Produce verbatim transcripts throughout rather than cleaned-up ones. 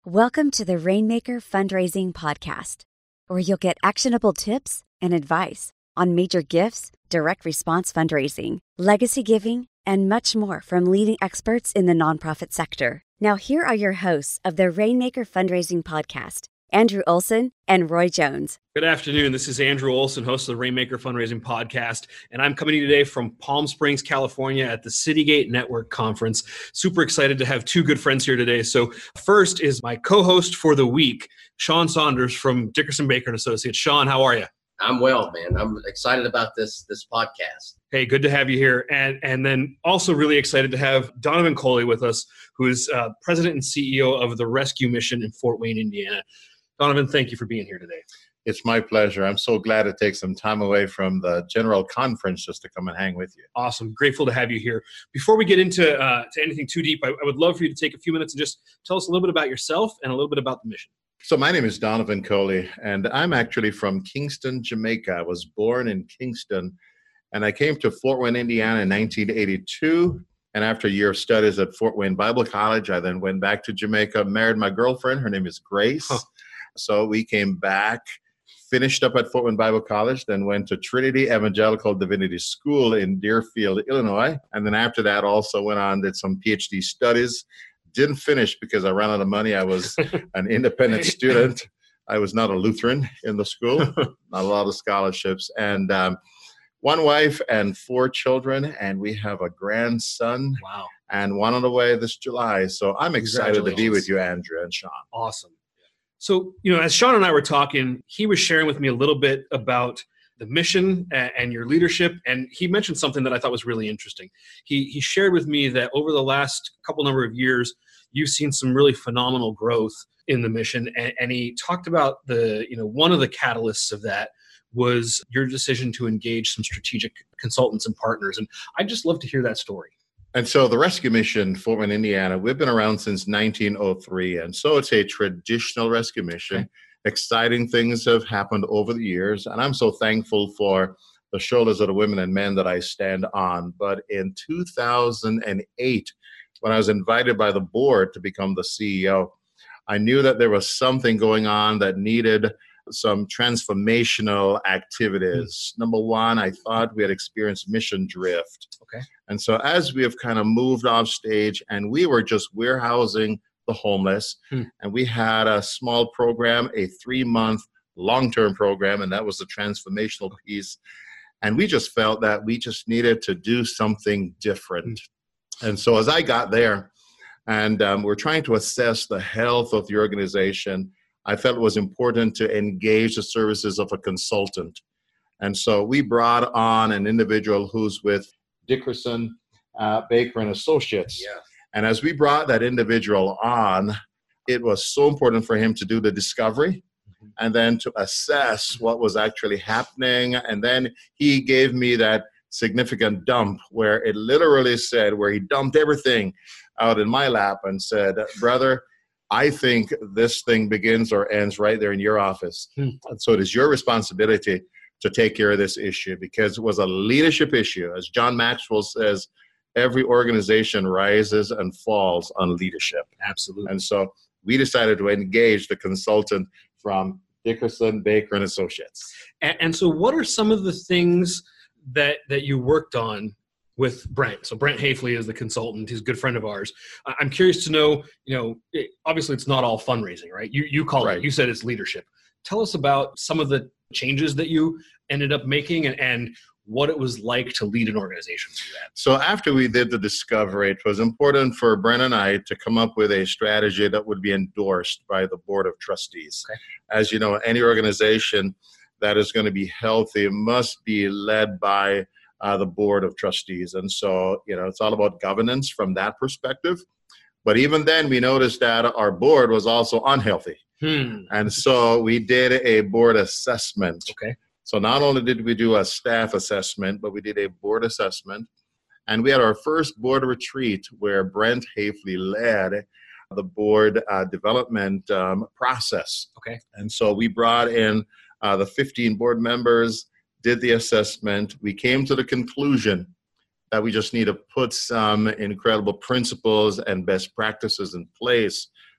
Welcome to the Rainmaker Fundraising Podcast, where you'll get actionable tips and advice on major gifts, direct response fundraising, legacy giving, and much more from leading experts in the nonprofit sector. Now, here are your hosts of the Rainmaker Fundraising Podcast, Andrew Olson and Roy Jones. Good afternoon. This is Andrew Olson, host of the Rainmaker Fundraising Podcast, and I'm coming to you today from Palm Springs, California at the Citygate Network Conference. Super excited to have two good friends here today. So first is my co-host for the week, Sean Saunders from Dickerson Baker and Associates. Sean, how are you? I'm well, man. I'm excited about this this podcast. Hey, good to have you here. And and then also really excited to have Donovan Coley with us, who is uh, president and C E O of the Rescue Mission in Fort Wayne, Indiana. Donovan, thank you for being here today. It's my pleasure. I'm so glad to take some time away from the general conference just to come and hang with you. Awesome. Grateful to have you here. Before we get into uh, to anything too deep, I, I would love for you to take a few minutes and just tell us a little bit about yourself and a little bit about the mission. So my name is Donovan Coley, and I'm actually from Kingston, Jamaica. I was born in Kingston, and I came to Fort Wayne, Indiana in nineteen eighty-two. And after a year of studies at Fort Wayne Bible College, I then went back to Jamaica, married my girlfriend. Her name is Grace. Huh. So we came back, finished up at Fort Wayne Bible College, then went to Trinity Evangelical Divinity School in Deerfield, Illinois. And then after that also went on, did some PhD studies. Didn't finish because I ran out of money. I was an independent student. I was not a Lutheran in the school, not a lot of scholarships. And um, one wife and four children, and we have a grandson. Wow. And one on the way this July. So I'm excited to be with you, Andrew and Sean. Awesome. So, you know, as Sean and I were talking, he was sharing with me a little bit about the mission and your leadership, and he mentioned something that I thought was really interesting. He he shared with me that over the last couple number of years, you've seen some really phenomenal growth in the mission, and, and he talked about the, you know, one of the catalysts of that was your decision to engage some strategic consultants and partners, and I'd just love to hear that story. And so the Rescue Mission, Fort Wayne, Indiana, we've been around since nineteen oh three. And so it's a traditional rescue mission. Okay. Exciting things have happened over the years. And I'm so thankful for the shoulders of the women and men that I stand on. But in two thousand eight, when I was invited by the board to become the C E O, I knew that there was something going on that needed some transformational activities. Mm. Number one, I thought we had experienced mission drift. Okay. And so as we have kind of moved off stage and we were just warehousing the homeless, mm. and we had a small program, a three-month long-term program, and that was the transformational piece. And we just felt that we just needed to do something different. Mm. And so as I got there, and um, we're trying to assess the health of the organization, I felt it was important to engage the services of a consultant. And so we brought on an individual who's with Dickerson uh, Baker and Associates. Yeah. And as we brought that individual on, it was so important for him to do the discovery mm-hmm. and then to assess what was actually happening. And then he gave me that significant dump where it literally said, where he dumped everything out in my lap and said, brother, I think this thing begins or ends right there in your office. Hmm. And so it is your responsibility to take care of this issue because it was a leadership issue. As John Maxwell says, every organization rises and falls on leadership. Absolutely. And so we decided to engage the consultant from Dickerson, Baker and Associates. And, and so what are some of the things that, that you worked on with Brent? So Brent Hafley is the consultant. He's a good friend of ours. I'm curious to know, you know, it, obviously it's not all fundraising, right? You you call right. it, you said it's leadership. Tell us about some of the changes that you ended up making and, and what it was like to lead an organization through that. So after we did the discovery, it was important for Brent and I to come up with a strategy that would be endorsed by the Board of Trustees. Okay. As you know, any organization that is going to be healthy must be led by Uh, the Board of Trustees. And so, you know, it's all about governance from that perspective. But even then, we noticed that our board was also unhealthy. Hmm. And so we did a board assessment. Okay. So not only did we do a staff assessment, but we did a board assessment. And we had our first board retreat where Brent Hafley led the board uh, development um, process. Okay. And so we brought in uh, the fifteen board members, did the assessment. We came to the conclusion that we just need to put some incredible principles and best practices in place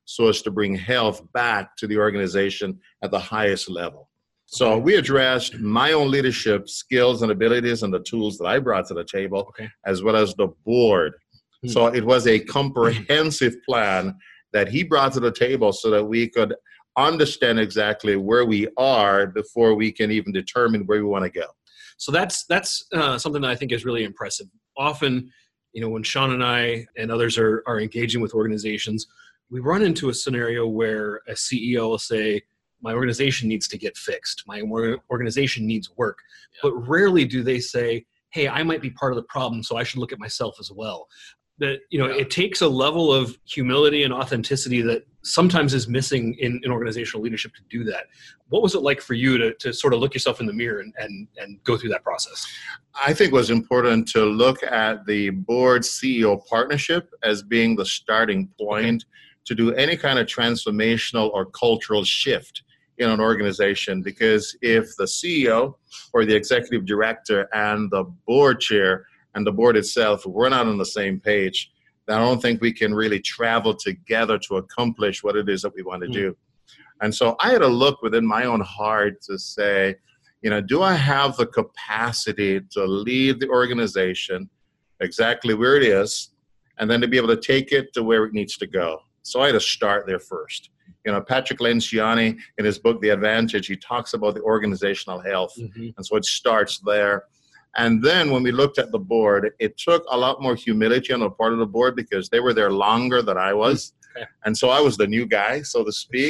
so as to bring health back to the organization at the highest level. So we addressed my own leadership skills and abilities and the tools that I brought to the table, okay. as well as the board. Hmm. So it was a comprehensive plan that he brought to the table so that we could understand exactly where we are before we can even determine where we want to go. So that's that's uh, something that I think is really impressive. Often, you know, when Sean and I and others are, are engaging with organizations, we run into a scenario where a C E O will say, my organization needs to get fixed. My organization needs work. Yeah. But rarely do they say, hey, I might be part of the problem, so I should look at myself as well. That, you know, yeah. It takes a level of humility and authenticity that sometimes is missing in, in organizational leadership to do that. What was it like for you to, to sort of look yourself in the mirror and, and, and go through that process? I think it was important to look at the board C E O partnership as being the starting point okay. to do any kind of transformational or cultural shift in an organization, because if the C E O or the executive director and the board chair and the board itself, we're not on the same page, then I don't think we can really travel together to accomplish what it is that we want to mm. do. And so I had to look within my own heart to say, you know, do I have the capacity to lead the organization exactly where it is, and then to be able to take it to where it needs to go? So I had to start there first. You know, Patrick Lencioni, in his book, The Advantage, he talks about the organizational health. Mm-hmm. And so it starts there. And then when we looked at the board, it took a lot more humility on the part of the board because they were there longer than I was. Okay. And so I was the new guy, so to speak.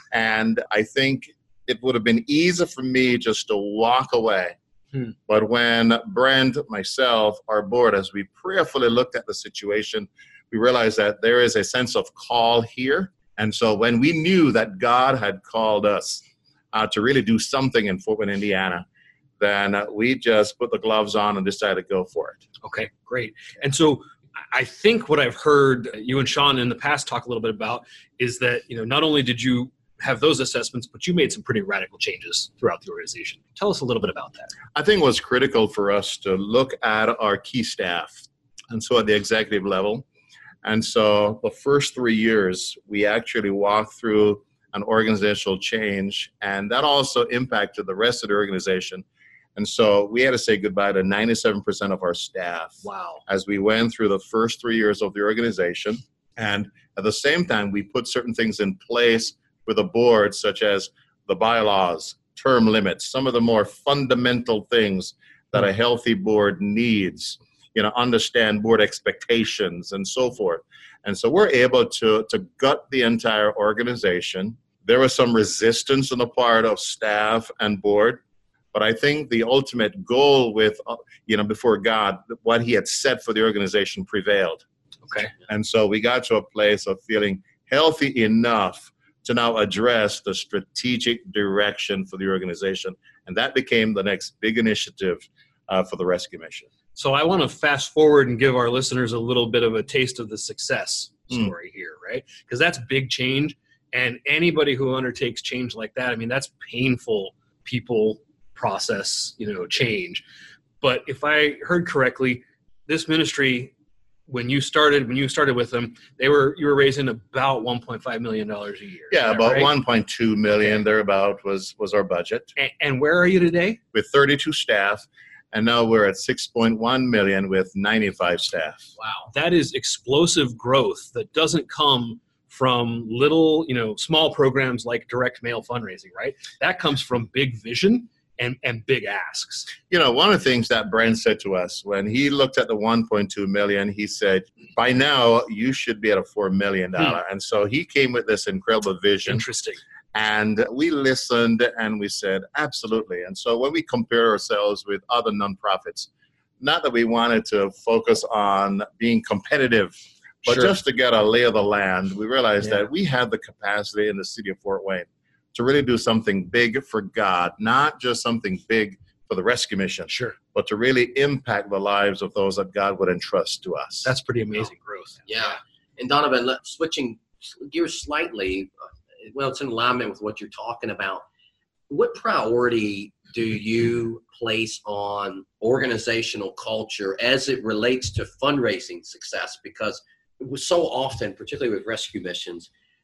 And I think it would have been easy for me just to walk away. Hmm. But when Brent, myself, our board, as we prayerfully looked at the situation, we realized that there is a sense of call here. And so when we knew that God had called us uh, to really do something in Fort Wayne, Indiana, then uh, we just put the gloves on and decided to go for it. Okay, great. And so I think what I've heard you and Sean in the past talk a little bit about is that, you know, not only did you have those assessments, but you made some pretty radical changes throughout the organization. Tell us a little bit about that. I think it was critical for us to look at our key staff. And so at the executive level, and so the first three years, we actually walked through an organizational change, and that also impacted the rest of the organization. And so we had to say goodbye to ninety-seven percent of our staff. Wow. As we went through the first three years of the organization. And at the same time, we put certain things in place with the board, such as the bylaws, term limits, some of the more fundamental things that a healthy board needs. You know, understand board expectations and so forth. And so we're able to, to gut the entire organization. There was some resistance on the part of staff and board, but I think the ultimate goal with, uh, you know, before God, what he had set for the organization prevailed. Okay. And so we got to a place of feeling healthy enough to now address the strategic direction for the organization. And that became the next big initiative uh, for the rescue mission. So I want to fast forward and give our listeners a little bit of a taste of the success story mm. here, right? Because that's big change. And anybody who undertakes change like that, I mean, that's painful people process, you know, change. But if I heard correctly, this ministry, when you started, when you started with them, they were, you were raising about one point five million dollars a year. Yeah, about right? one point two million, okay. thereabout was, was our budget. And, and where are you today? With thirty-two staff. And now we're at six point one million with ninety-five staff. Wow. That is explosive growth that doesn't come from little, you know, small programs like direct mail fundraising, right? That comes from big vision and, and big asks. You know, one of the things that Brent said to us when he looked at the one point two million, he said, by now you should be at a four million dollars. Hmm. And so he came with this incredible vision. Interesting. And we listened and we said, absolutely. And so when we compare ourselves with other nonprofits, not that we wanted to focus on being competitive, but sure. just to get a lay of the land, we realized yeah. that we had the capacity in the city of Fort Wayne to really do something big for God, not just something big for the rescue mission, sure, but to really impact the lives of those that God would entrust to us. That's pretty amazing growth. Yeah. yeah. And Donovan, let, switching gears slightly, well, it's in alignment with what you're talking about. What priority do you place on organizational culture as it relates to fundraising success? Because so often, particularly with rescue missions,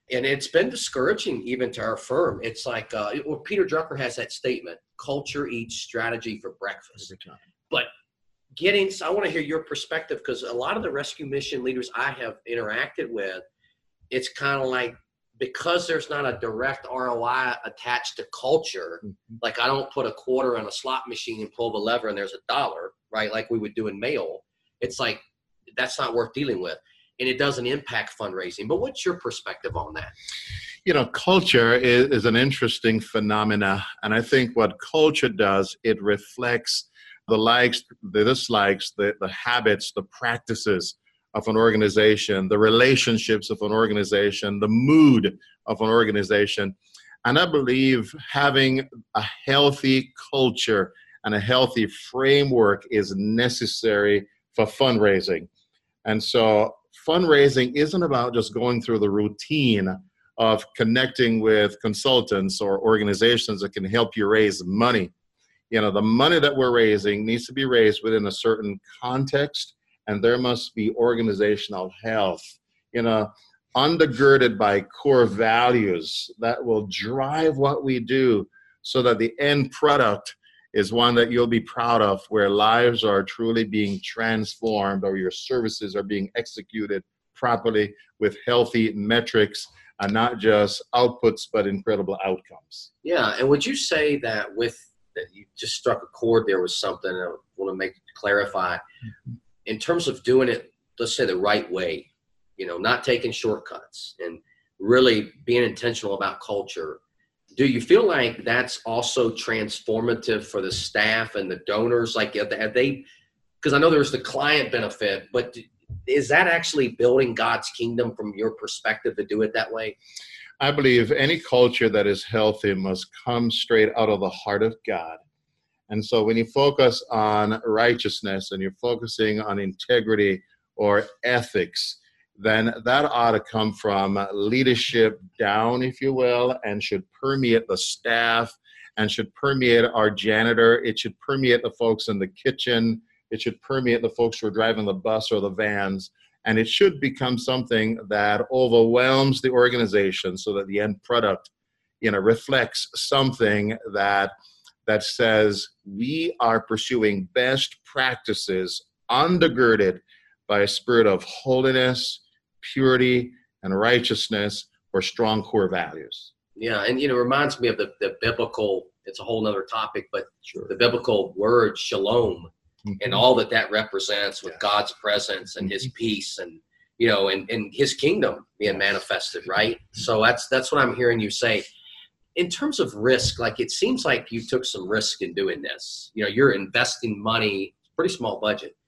And it's been discouraging even to our firm. It's like, uh, well, Peter Drucker has that statement, culture eats strategy for breakfast. But getting, so I want to hear your perspective, because a lot of the rescue mission leaders I have interacted with, it's kind of like, because there's not a direct R O I attached to culture, mm-hmm. like I don't put a quarter on a slot machine and pull the lever and there's a dollar, right? Like we would do in mail. It's like, that's not worth dealing with. And it doesn't impact fundraising. But what's your perspective on that? You know, culture is, is an interesting phenomena. And I think what culture does, it reflects the likes, the dislikes, the, the habits, the practices of an organization, the relationships of an organization, the mood of an organization. And I believe having a healthy culture and a healthy framework is necessary for fundraising. And so fundraising isn't about just going through the routine of connecting with consultants or organizations that can help you raise money. You know, the money that we're raising needs to be raised within a certain context, and there must be organizational health, you know, undergirded by core values that will drive what we do so that the end product is one that you'll be proud of, where lives are truly being transformed or your services are being executed properly with healthy metrics and not just outputs, but incredible outcomes. Yeah, and would you say that with, that you just struck a chord there with something I want to make clarify, mm-hmm. in terms of doing it, let's say the right way, you know, not taking shortcuts and really being intentional about culture. Do you feel like that's also transformative for the staff and the donors? Like, have they, because I know there's the client benefit, but is that actually building God's kingdom from your perspective to do it that way? I believe any culture that is healthy must come straight out of the heart of God. And so when you focus on righteousness and you're focusing on integrity or ethics, then that ought to come from leadership down, if you will, and should permeate the staff and should permeate our janitor. It should permeate the folks in the kitchen. It should permeate the folks who are driving the bus or the vans. And it should become something that overwhelms the organization so that the end product, you know, reflects something that that says we are pursuing best practices undergirded by a spirit of holiness, purity, and righteousness, or strong core values. Yeah, and you know, it reminds me of the, the biblical, it's a whole nother topic, but sure. the biblical word shalom, mm-hmm. and all that that represents with yes. God's presence and mm-hmm. his peace and, you know, and, and his kingdom being yes. manifested, right? Mm-hmm. So that's that's what I'm hearing you say. In terms of risk, like it seems like you took some risk in doing this. You know, you're investing money, pretty small budget,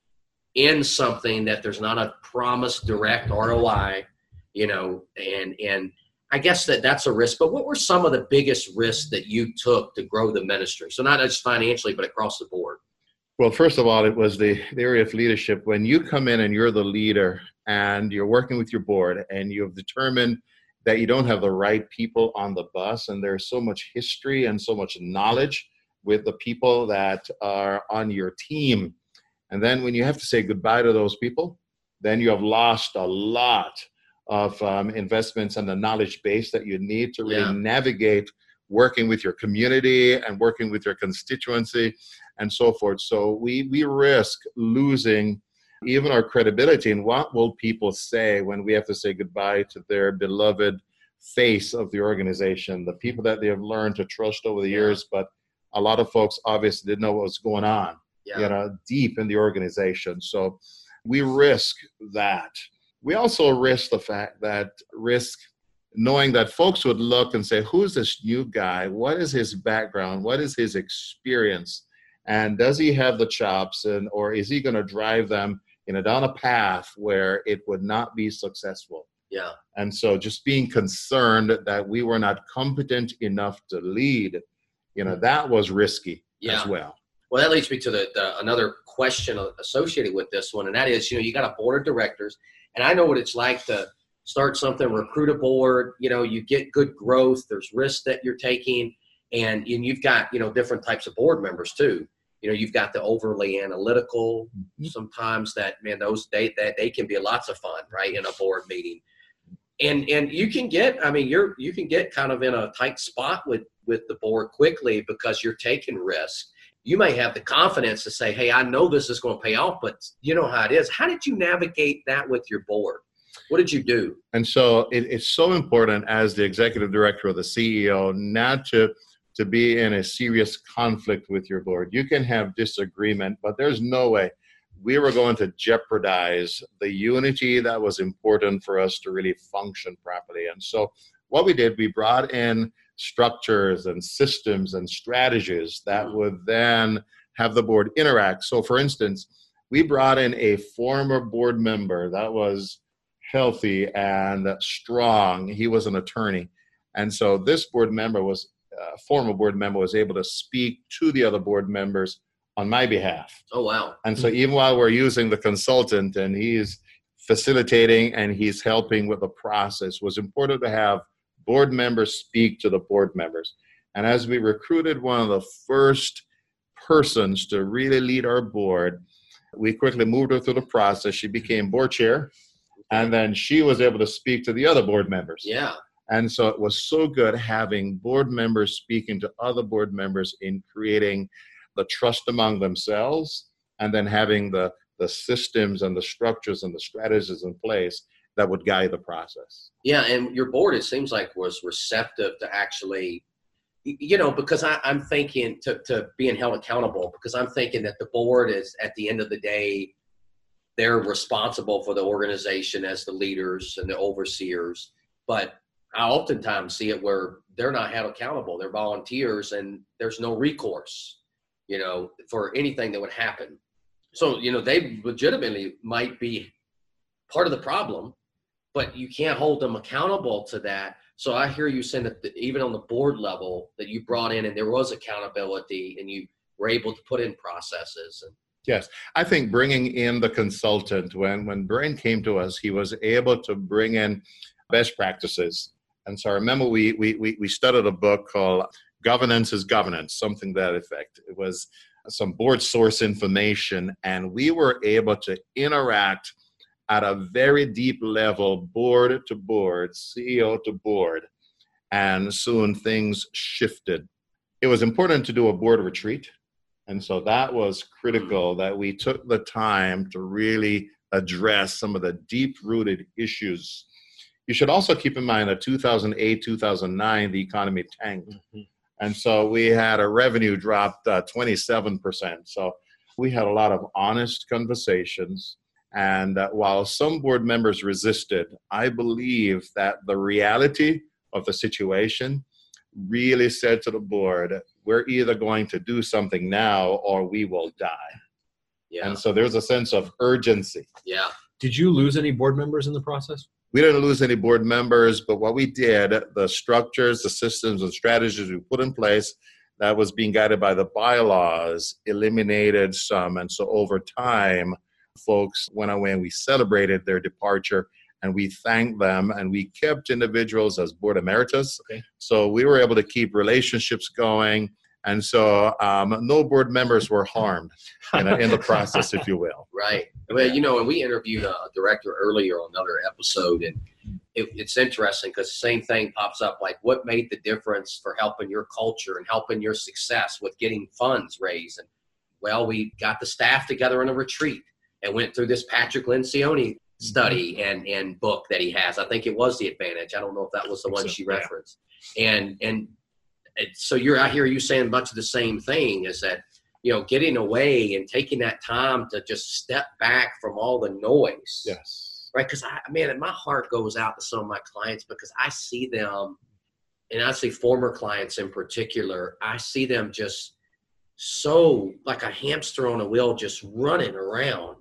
in something that there's not a promised direct R O I, you know, and and I guess that that's a risk. But what were some of the biggest risks that you took to grow the ministry? So not just financially, but across the board. Well, first of all, it was the, the area of leadership. When you come in and you're the leader and you're working with your board and you've determined that you don't have the right people on the bus, and there's so much history and so much knowledge with the people that are on your team. And then when you have to say goodbye to those people, then you have lost a lot of um, investments and the knowledge base that you need to really yeah. navigate working with your community and working with your constituency and so forth. So we we risk losing even our credibility. And what will people say when we have to say goodbye to their beloved face of the organization, the people that they have learned to trust over the yeah. years, but a lot of folks obviously didn't know what was going on. Yeah. you know, deep in the organization. So we risk that. We also risk the fact that risk knowing that folks would look and say, who's this new guy? What is his background? What is his experience? And does he have the chops, and or is he going to drive them in a down a path where it would not be successful? Yeah. And so just being concerned that we were not competent enough to lead, you know, that was risky yeah. as well. Well, that leads me to the, the another question associated with this one, and that is, you know, you got a board of directors, and I know what it's like to start something, recruit a board. You know, you get good growth. There's risks that you're taking, and and you've got, you know, different types of board members too. You know, you've got the overly analytical. Mm-hmm. Sometimes that man, those they that they can be lots of fun, right, in a board meeting. And and you can get, I mean, you're you can get kind of in a tight spot with with the board quickly because you're taking risks. You may have the confidence to say, hey, I know this is going to pay off, but you know how it is. How did you navigate that with your board? What did you do? And so it, it's so important as the executive director or the C E O not to, to be in a serious conflict with your board. You can have disagreement, but there's no way we were going to jeopardize the unity that was important for us to really function properly. And so what we did, we brought in structures and systems and strategies that would then have the board interact. So for instance, we brought in a former board member that was healthy and strong. He was an attorney. And so this board member was, uh, former board member was able to speak to the other board members on my behalf. Oh, wow. And so even while we're using the consultant and he's facilitating and he's helping with the process, it was important to have board members speak to the board members. And as we recruited one of the first persons to really lead our board, we quickly moved her through the process. She became board chair, and then she was able to speak to the other board members. Yeah. And so it was so good having board members speaking to other board members in creating the trust among themselves, and then having the, the systems and the structures and the strategies in place that would guide the process. Yeah, and your board, it seems like, was receptive to actually, you know, because I, I'm thinking to, to being held accountable, because I'm thinking that the board is, at the end of the day, they're responsible for the organization as the leaders and the overseers. But I oftentimes see it where they're not held accountable. They're volunteers and there's no recourse, you know, for anything that would happen. So, you know, they legitimately might be part of the problem, but you can't hold them accountable to that. So I hear you saying that the, even on the board level that you brought in and there was accountability and you were able to put in processes. And yes, I think bringing in the consultant, when, when Brian came to us, he was able to bring in best practices. And so I remember we, we, we, we studied a book called Governance is Governance, something to that effect. It was some board source information, and we were able to interact at a very deep level, board to board, C E O to board, and soon things shifted. It was important to do a board retreat, and so that was critical that we took the time to really address some of the deep-rooted issues. You should also keep in mind that two thousand eight, two thousand nine, the economy tanked, mm-hmm. and so we had a revenue dropped uh, twenty-seven percent. So we had a lot of honest conversations. And uh, while some board members resisted, I believe that the reality of the situation really said to the board, we're either going to do something now or we will die. Yeah. And so there's a sense of urgency. Yeah. Did you lose any board members in the process? We didn't lose any board members, but what we did, the structures, the systems, and strategies we put in place that was being guided by the bylaws eliminated some. And so over time, folks went away and we celebrated their departure and we thanked them, and we kept individuals as board emeritus. Okay. So we were able to keep relationships going. And so um, no board members were harmed in, in the process, if you will. Right. Well, you know, and we interviewed a director earlier on another episode, and it, it's interesting because the same thing pops up, like what made the difference for helping your culture and helping your success with getting funds raised. And well, we got the staff together in a retreat and went through this Patrick Lencioni study and, and book that he has. I think it was The Advantage. I don't know if that was the one so, she referenced. Yeah. And, and so you're, I hear you saying much of the same thing, is that, you know, getting away and taking that time to just step back from all the noise. Yes. Right. Because I, man, my heart goes out to some of my clients because I see them, and I see former clients in particular, I see them just so like a hamster on a wheel, just running around,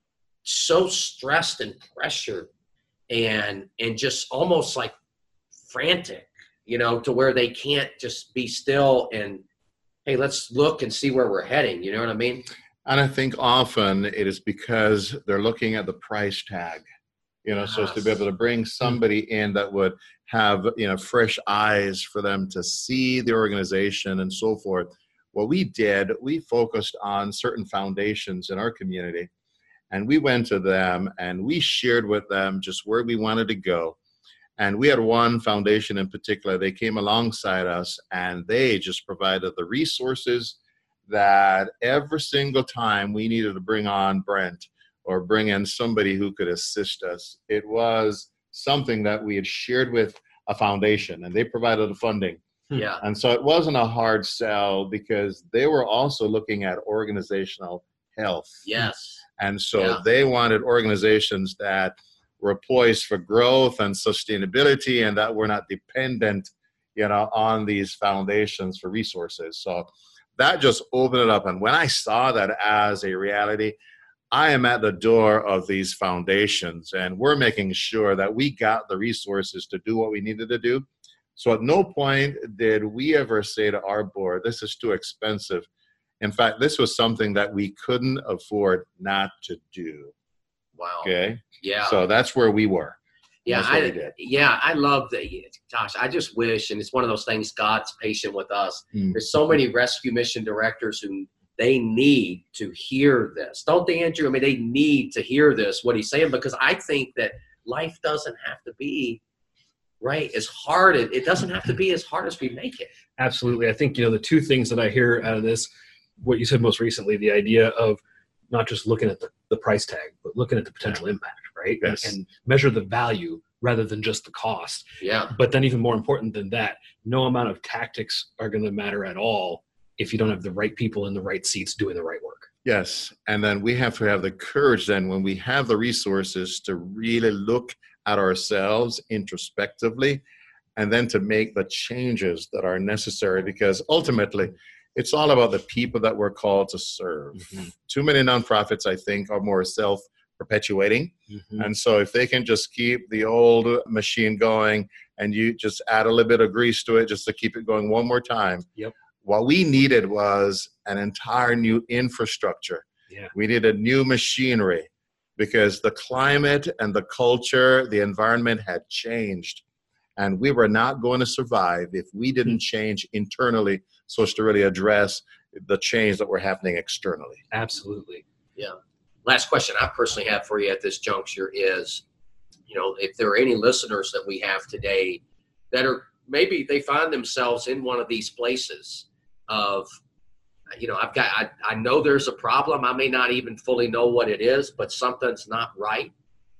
so stressed and pressured and, and just almost like frantic, you know, to where they can't just be still and, hey, let's look and see where we're heading. You know what I mean? And I think often it is because they're looking at the price tag, you know, yes. So as to be able to bring somebody in that would have, you know, fresh eyes for them to see the organization and so forth. What we did, we focused on certain foundations in our community, and we went to them and we shared with them just where we wanted to go. And we had one foundation in particular, they came alongside us and they just provided the resources that every single time we needed to bring on Brent or bring in somebody who could assist us, it was something that we had shared with a foundation and they provided the funding. Yeah. And so it wasn't a hard sell because they were also looking at organizational health. Yes. And so Yeah. they wanted organizations that were poised for growth and sustainability and that were not dependent, you know, on these foundations for resources. So that just opened it up. And when I saw that as a reality, I am at the door of these foundations and we're making sure that we got the resources to do what we needed to do. So at no point did we ever say to our board, this is too expensive. In fact, this was something that we couldn't afford not to do. Wow. Okay. Yeah. So that's where we were. Yeah, That's what we I, did. yeah, I love that. Gosh, I just wish, and it's one of those things, God's patient with us. Mm. There's so many rescue mission directors who they need to hear this. Don't they, Andrew? I mean, they need to hear this, what he's saying, because I think that life doesn't have to be, right, as hard. It, it doesn't have to be as hard as we make it. Absolutely. I think, you know, the two things that I hear out of this, what you said most recently, the idea of not just looking at the, the price tag, but looking at the potential impact, right? Yes. And, and measure the value rather than just the cost. Yeah. But then even more important than that, no amount of tactics are going to matter at all if you don't have the right people in the right seats doing the right work. Yes. And then we have to have the courage then when we have the resources to really look at ourselves introspectively and then to make the changes that are necessary, because ultimately it's all about the people that we're called to serve. Mm-hmm. Too many nonprofits, I think, are more self-perpetuating. Mm-hmm. And so if they can just keep the old machine going and you just add a little bit of grease to it just to keep it going one more time. Yep. What we needed was an entire new infrastructure. Yeah. We needed new machinery because the climate and the culture, the environment had changed. And we were not going to survive if we didn't change internally so as to really address the change that were happening externally. Absolutely. Yeah. Last question I personally have for you at this juncture is, you know, if there are any listeners that we have today that are maybe they find themselves in one of these places of, you know, I've got, I, I know there's a problem. I may not even fully know what it is, but something's not right.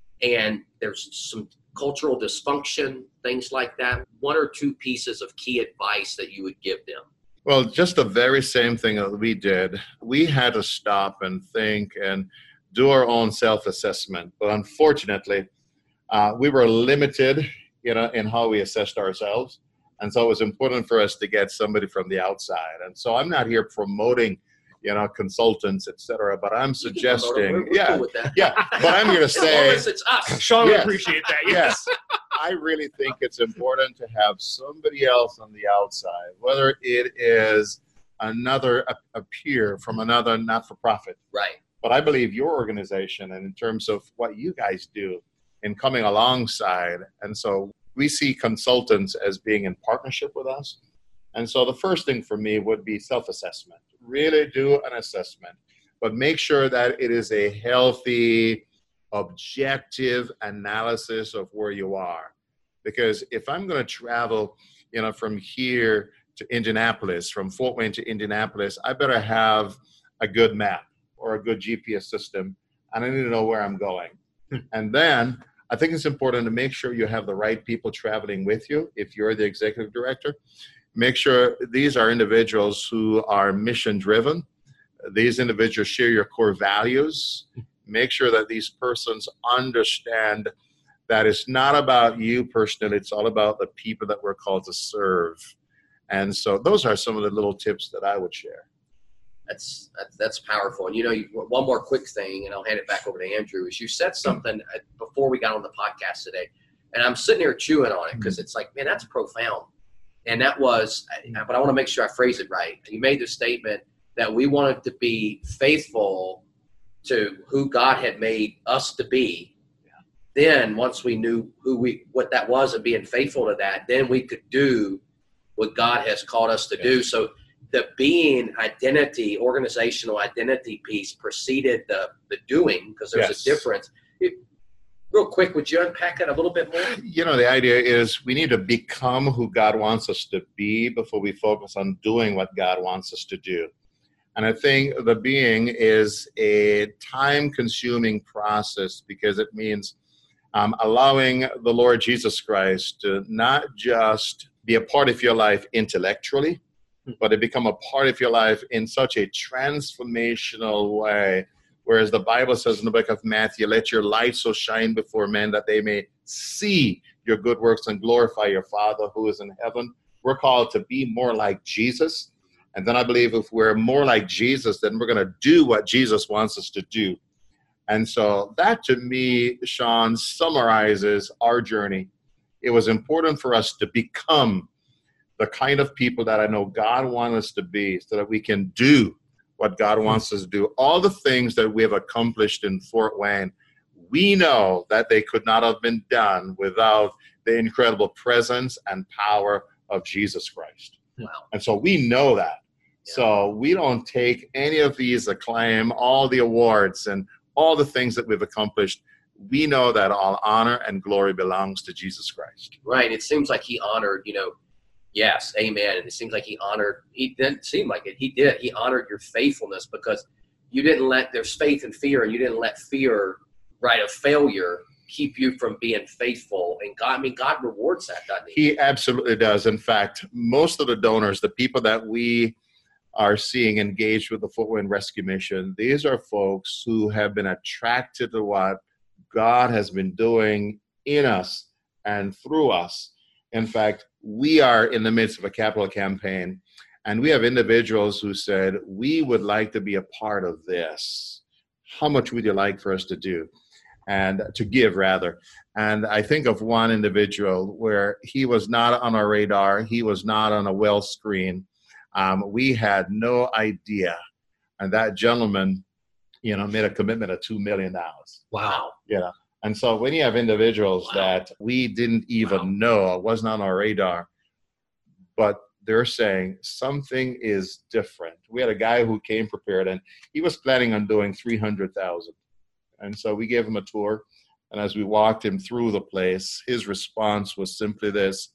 And there's some cultural dysfunction, things like that. One or two pieces of key advice that you would give them. Well, just the very same thing that we did. We had to stop and think and do our own self-assessment. But unfortunately, uh, we were limited, you know, in how we assessed ourselves. And so it was important for us to get somebody from the outside. And so I'm not here promoting, you know, consultants, et cetera, but I'm suggesting, We're, we're yeah, cool with that. yeah, but I'm here to As long say, as it's us. Sean Yes. would appreciate that. yes, I really think it's important to have somebody else on the outside, whether it is another, a, a peer from another not-for-profit. Right. But I believe your organization and in terms of what you guys do in coming alongside. And so we see consultants as being in partnership with us. And so the first thing for me would be self-assessment. Really do an assessment, but make sure that it is a healthy, objective analysis of where you are. Because if I'm going to travel, you know, from here to Indianapolis, from Fort Wayne to Indianapolis, I better have a good map or a good G P S system, and I need to know where I'm going. And then I think it's important to make sure you have the right people traveling with you. If you're the executive director, make sure these are individuals who are mission driven. These individuals share your core values. Make sure that these persons understand that it's not about you personally, it's all about the people that we're called to serve. And so those are some of the little tips that I would share. That's, that's that's powerful. And, you know, you, one more quick thing, and I'll hand it back over to Andrew, is you said something before we got on the podcast today, and I'm sitting here chewing on it because it's like, man, that's profound. And that was, but I want to make sure I phrase it right. You made the statement that we wanted to be faithful to who God had made us to be. Then once we knew who we, what that was and being faithful to that, then we could do what God has called us to Yeah. do. So the being identity, organizational identity piece preceded the, the doing, because there's Yes. a difference. It, Real quick, would you unpack that a little bit more? You know, the idea is we need to become who God wants us to be before we focus on doing what God wants us to do. And I think the being is a time-consuming process because it means um, allowing the Lord Jesus Christ to not just be a part of your life intellectually, but to become a part of your life in such a transformational way. Whereas the Bible says in the book of Matthew, let your light so shine before men that they may see your good works and glorify your Father who is in heaven. We're called to be more like Jesus. And then I believe if we're more like Jesus, then we're going to do what Jesus wants us to do. And so that to me, Sean, summarizes our journey. It was important for us to become the kind of people that I know God wants us to be so that we can do what God wants us to do. All the things that we have accomplished in Fort Wayne, we know that they could not have been done without the incredible presence and power of Jesus Christ. Wow. And so we know that. Yeah. So we don't take any of these acclaim, all the awards and all the things that we've accomplished. We know that all honor and glory belongs to Jesus Christ. Right. It seems like he honored, you know, yes, amen. And it seems like he honored, he didn't seem like it. He did. He honored your faithfulness because you didn't let, there's faith and fear, and you didn't let fear, right, of failure keep you from being faithful. And God, I mean, God rewards that, doesn't he? He absolutely does. In fact, most of the donors, the people that we are seeing engaged with the Fort Wayne Rescue Mission, these are folks who have been attracted to what God has been doing in us and through us. In fact, we are in the midst of a capital campaign, and we have individuals who said, we would like to be a part of this. How much would you like for us to do? And to give, rather. And I think of one individual where he was not on our radar. He was not on a well screen. Um, we had no idea. And that gentleman, you know, made a commitment of two million dollars. Wow. Yeah. And so when you have individuals wow. that we didn't even wow. know, it wasn't on our radar, but they're saying something is different. We had a guy who came prepared, and he was planning on doing three hundred thousand. And so we gave him a tour. And as we walked him through the place, his response was simply this: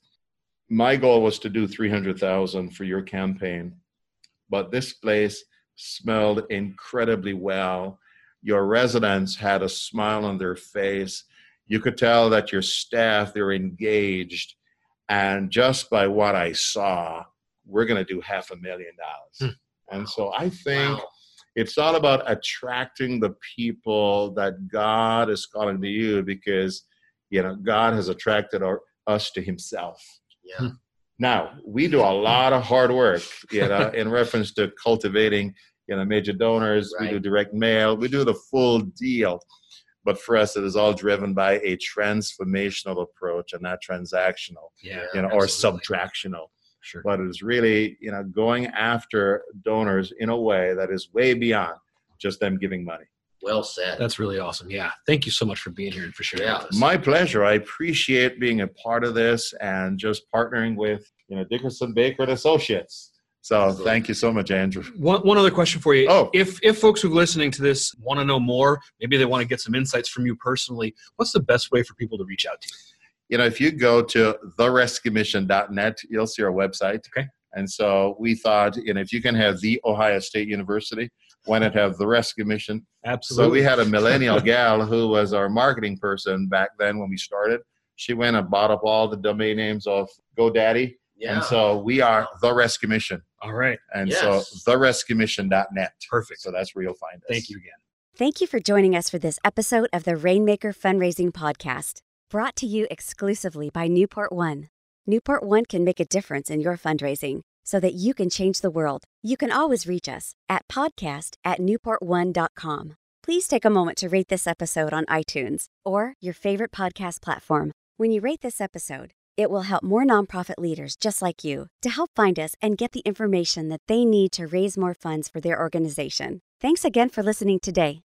my goal was to do three hundred thousand for your campaign, but this place smelled incredibly well. Your residents had a smile on their face. You could tell that your staff, they're engaged. And just by what I saw, we're going to do half a million dollars. Hmm. And so I think wow. it's all about attracting the people that God is calling to you, because, you know, God has attracted our, us to himself. Yeah. Hmm. Now, we do a lot of hard work, you know, in reference to cultivating, you know, major donors. Right. We do direct mail. We do the full deal. But for us, it is all driven by a transformational approach and not transactional, yeah, you know, absolutely. or subtractional. Sure. But it is really, you know, going after donors in a way that is way beyond just them giving money. Well said. That's really awesome. Yeah. Thank you so much for being here and for sharing yeah. with us. My pleasure. I appreciate being a part of this and just partnering with, you know, Dickerson Baker and Associates. So Absolutely. Thank you so much, Andrew. One, one other question for you. Oh. If, if folks who are listening to this want to know more, maybe they want to get some insights from you personally, what's the best way for people to reach out to you? You know, if you go to the rescue mission dot net, you'll see our website. Okay. And so we thought, you know, if you can have the Ohio State University, why not have the Rescue Mission? Absolutely. So we had a millennial gal who was our marketing person back then when we started. She went and bought up all the domain names of GoDaddy. Yeah. And so we are the Rescue Mission. All right. And yes. so the rescue mission dot net. Perfect. So that's where you'll find us. Thank you again. Thank you for joining us for this episode of the Rainmaker Fundraising Podcast, brought to you exclusively by Newport One. Newport One can make a difference in your fundraising so that you can change the world. You can always reach us at podcast at newport one dot com. Please take a moment to rate this episode on iTunes or your favorite podcast platform. When you rate this episode, it will help more nonprofit leaders just like you to help find us and get the information that they need to raise more funds for their organization. Thanks again for listening today.